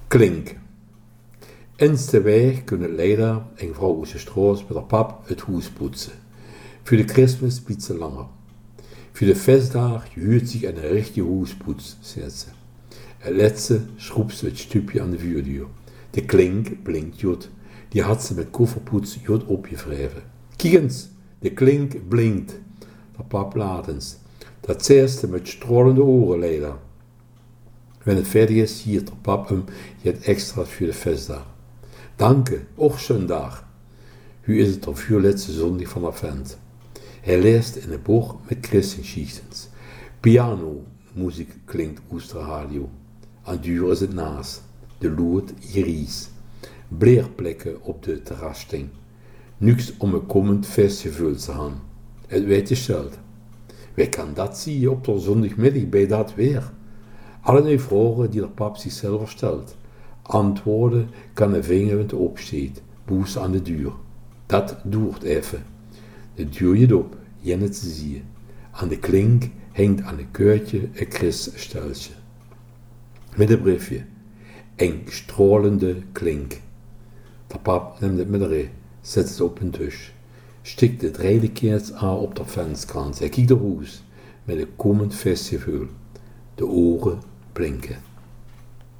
Klink. Eens de weg kunnen leider en vrouw Stroos met haar pap het huis poetsen. Voor de Christmas biedt ze langer. Voor de festdag huurt zich een richtige huispoets, zegt ze. Het laatste schroept ze het stupje aan de vuurdeur. De klink blinkt jod. Die had ze met kofferpoets jod opgevreven. Kijk eens, de klink blinkt. De pap laat eens. Dat zei ze met strolende oren leider. Wanneer het verder is, hield de pap hem het extra voor de festdag. Danke, och zondag. Nu is het de voorlaatste zondag van Advent. Hij leest in een boek met christenschichtens. Pianomuziek klinkt uit de radio. Aan duur is het naast. De lood Iris. Bleerplekken op de terrasting. Niks om een komend festival te gaan. Het weet je zelf. Wie kan dat zien op de zondagmiddag bij dat weer? Alle vragen die de pap zichzelf stelt. Antwoorden kan een vinger in de opsteed. Boos aan de deur. Dat duurt even. De deur je op, jenne te zien. Aan de klink hangt aan de keurtje een christsteltje. Met een briefje. Een stralende klink. De pap neemt het met erin, zet het op een dus. Stikt het rijdenkeerts aan op de vensterkant. Hij kijkt de roes met een komend festival. De oren blinken.